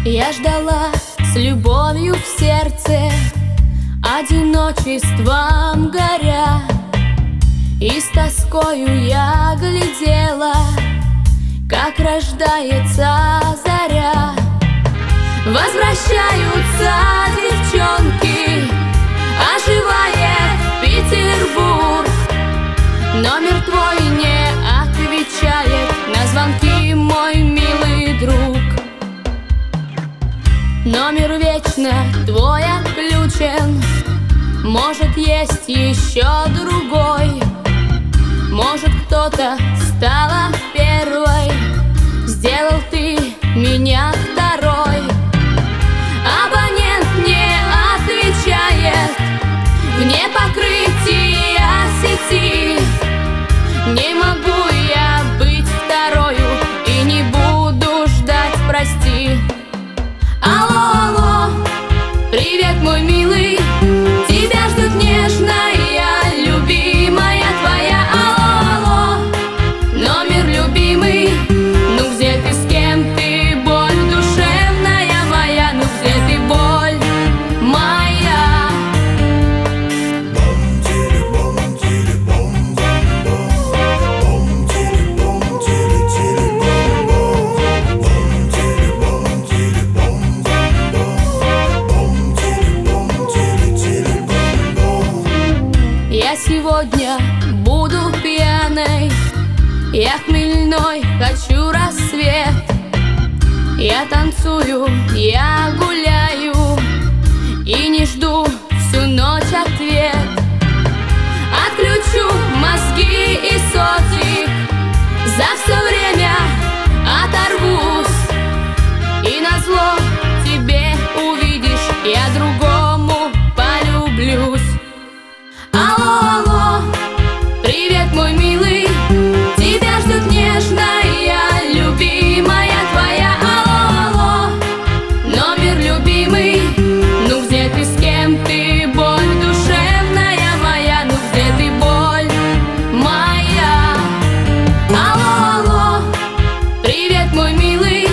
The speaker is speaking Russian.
Я ждала с любовью в сердце, одиночеством горя, и с тоскою я глядела, как рождается заря. Возвращаются девчонки, оживает Петербург. Номер твой не отвечает на звонки, мой милый друг. Номер вечно твой отключен, может, есть еще другой. Может, кто-то стала первой, сделал ты меня второй. Абонент не отвечает, вне покрытия сети. Не могу я быть второю и не буду ждать, прости. Алло, алло, привет, мой милый, тебя ждут нежная, любимая твоя. Алло, алло, номер любимый, ну где ты, с кем ты, боль душевная моя, ну где ты, боль моя? Я сегодня буду пьяной, я хмельной, хочу рассвет. Я танцую, я гуляю и не жду всю ночь ответ. Отключу мозги и сотик, за все время оторвусь, и назло тебе увидишь, я другому полюблюсь. Алло, алло, привет, мой милый, тебя ждут нежная, любимая твоя. Алло, алло, номер любимый, ну где ты, с кем ты, боль душевная моя, ну где ты, боль моя? Алло, алло, привет, мой милый,